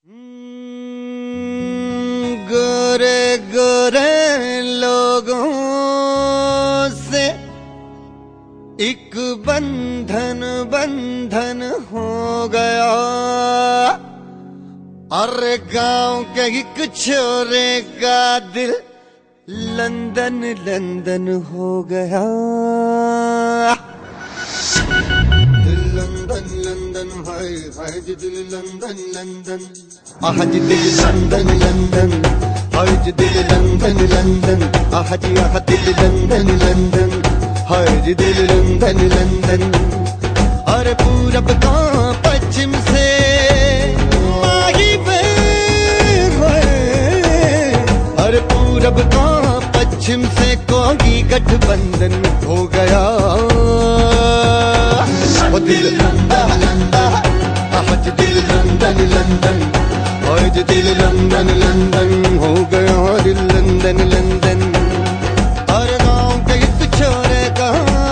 गोरे गोरे लोगों से एक बंधन बंधन हो गया। अरे गांव के एक छोरे का दिल लंदन लंदन हो गया। लंदन लंदन हाय हाय दिल लंदन लंदन आज दिल लंदन लंदन हाय दिल लंदन लंदन आज दिल लंदन लंदन हाय दिल लंदन लंदन। अरे पूरब का पश्चिम से माही बह अरे पूरब का पश्चिम से कोई गठबंधन हो गया। दिल लंदन लंदन आज दिल लंदन लंदन आज दिल लंदन लंदन हो गया दिल लंदन लंदन। हर गांव के एक छोरे का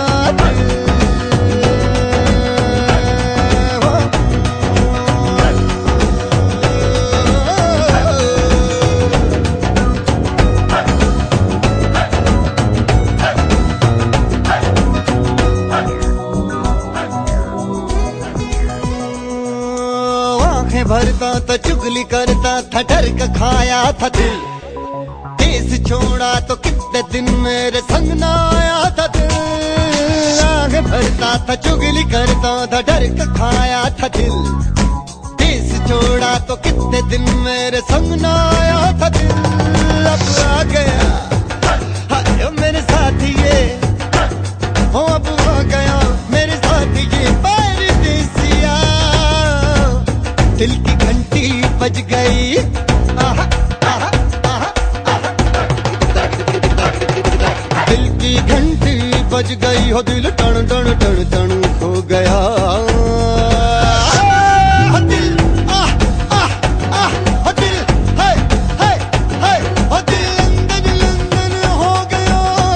भरता था चुगली करता था डर का खाया था दिल। देश छोड़ा तो कितने दिन मेरे संग न आया था दिल। आगे भरता था चुगली करता था डर का खाया था दिल। देश छोड़ा तो कितने दिन मेरे संग न आया था दिल। अब आ गया हाय मेरे साथी ये हो अब आ गया मेरे साथी ये परदेसिया। दिल की घंटी बज गई आहा, आहा, आहा, आहा। दिल की घंटी बज गई हो दिल टन टन टन टन हो गया। दिल दिल हाय हाय हाय दिल लंदन लंदन हो गया।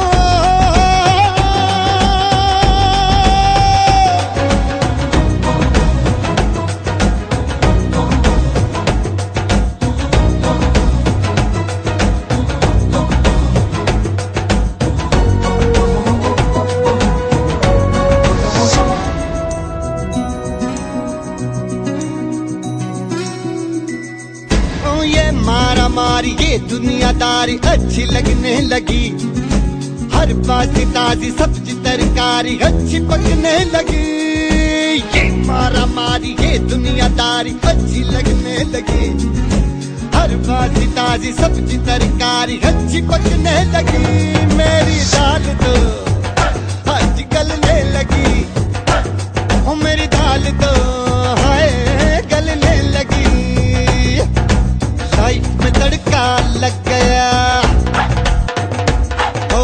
मारा मारी ये दुनियादारी अच्छी लगने लगी। हर बात ताजी सब्जी तरकारी अच्छी पकने लगी। ये मारा मारी ये दुनियादारी अच्छी लगने लगी। हर बात ताजी सब्जी तरकारी अच्छी पकने लगी। मेरी दाल तो आज गलने लगी। ओ मेरी दाल तो हाय गलने लगी। लाइफ में तड़का लग गया। ओ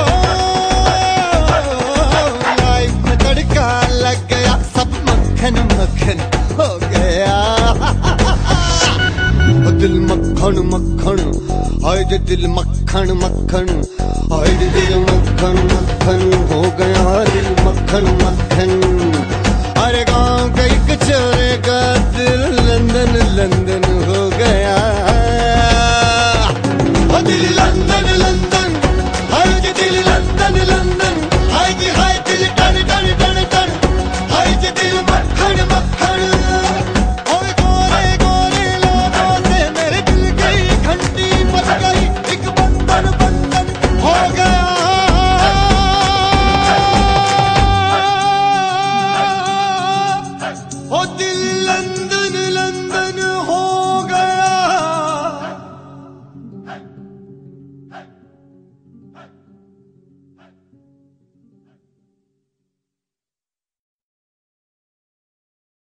लाइफ में तड़का लग गया। सब मक्खन मक्खन हो गया। दिल मक्खन मक्खन हाय दिल मक्खन मक्खन हाय दिल मक्खन मक्खन हो गया दिल मक्खन मक्खन। अरे गांव का एक छोरे का दिल लंदन लंदन हो गया। दिल लंदन लंदन हाय दिल लंदन लंदन हाय दिल टन टन टन टन हाय दिल मक्खन मक्खन। और गोरे गोरे लोगों से मेरे दिल की घंटी बज गई। एक बंधन बंधन हो गया। ओ दिल लंदन